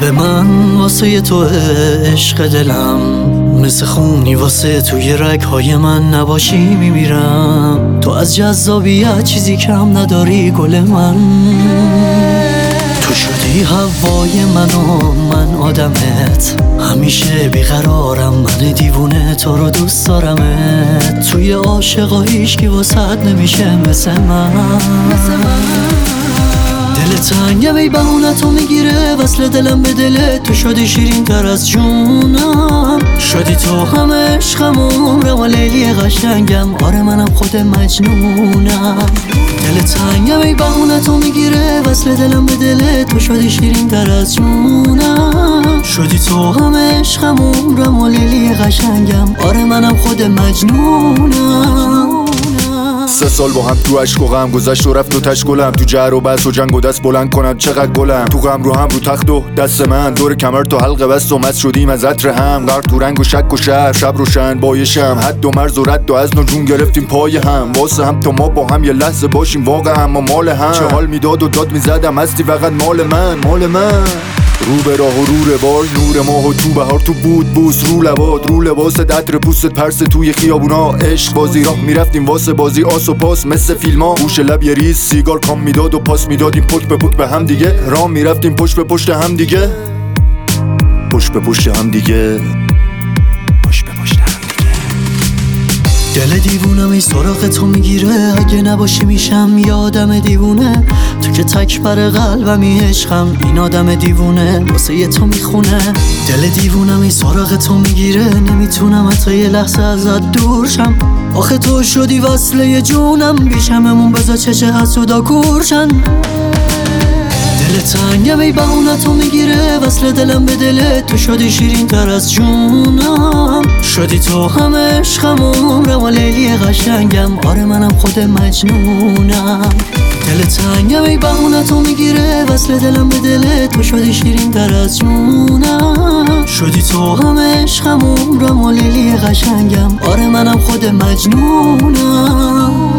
قلب من واسه تو عشق دلم، مثل خونی واسه توی رگهای من نباشی میمیرم. تو از جذابیت چیزی کم نداری گل من، تو شدی هوای من و من آدمت، همیشه بیقرارم من دیوونه تو رو دوست دارمت. توی عاشقا هیچکی واسط نمیشه مثل من. دل تنگم ای بهونتو میگیره وصل دلم به دلت، تو شدی شیرین تر از جونم، شدی تو هم عشقم و عمرم و لیلی قشنگم، آره منم خود مجنونم. دل تنگم ای بهونتو میگیره وصل دلم به دلت، تو شدی شیرین تر از جونم، شدی تو هم عشقم و عمرم و لیلی قشنگم، آره منم خود مجنونم. 3 سال با هم تو عشق و غم گذشت و رفت و تشکلم، تو جر و بحث و جنگ و دست بلند کنم چقدر گلم، تو غم رو هم رو تخت و دست من، دور کمر تو حلقه بست و مست شدیم از عطر هم، غرق تو رنگ و شک و شهر، شب روشن بایشم، حد و مرز و رد و ازن و جون گرفتیم پای هم، واسه هم تا ما با هم یه لحظه باشیم واقعا اما مال هم، چه حال میداد و داد میزدم هستی فقط مال من، مال من. رو به راه و رو روال، نور ماه و تو بهار، تو بود بوس رو لباد، رو لباس عطر پوستت پرسه توی خیابونا، عشق بازی راه میرفتیم واسه بازی آس و پاس مثل فیلما، گوش لب یه ریز سیگار کام میداد و پاس میدادیم پک به پک به هم دیگه، راه میرفتیم پشت به پشت هم دیگه، پشت به پشت هم دیگه، پشت به پشت هم دیگه. دل دیوونم ای سراغ تو میگیره، اگه نباشی میشم یه آدم دیوونه، تو که تک بر قلبمی عشقم، این آدم دیوونه واسه یه تو میخونه. دل دیوونم ای سراغ تو میگیره، نمیتونم حتی یه لحظه ازت دور شم، آخه تو شدی وصله جونم، بیشممون بذار چشه حسودا کورشن. دل تنگم ای بهونتو میگیره وصل دلم به دلت، تو شدی شیرین تر از جونم، شدی تو هم عشقم و عمرم و لیلی قشنگم، آره منم خود مجنونم. دل تنگم ای بهونتو میگیره وصل دلم به دلت، تو شدی شیرین تر از جونم، شدی تو هم عشقم و عمرم و لیلی قشنگم، آره منم خود مجنونم.